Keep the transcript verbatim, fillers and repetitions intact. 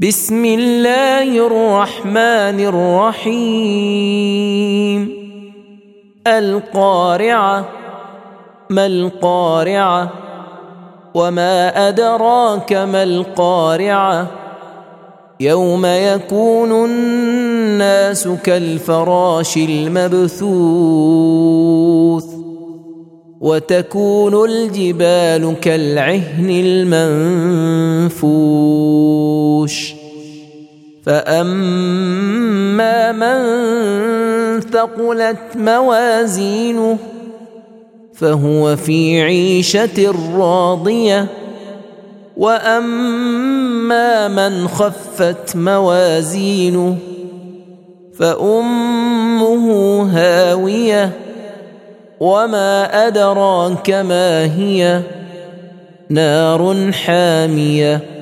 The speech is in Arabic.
بسم الله الرحمن الرحيم القارعة ما القارعة وما أدراك ما القارعة يوم يكون الناس كالفراش المبثوث وتكون الجبال كالعهن المنفوش فأما من ثقلت موازينه فهو في عيشة راضية وأما من خفت موازينه فأمه هاوية وما أدراك ما هي نار حامية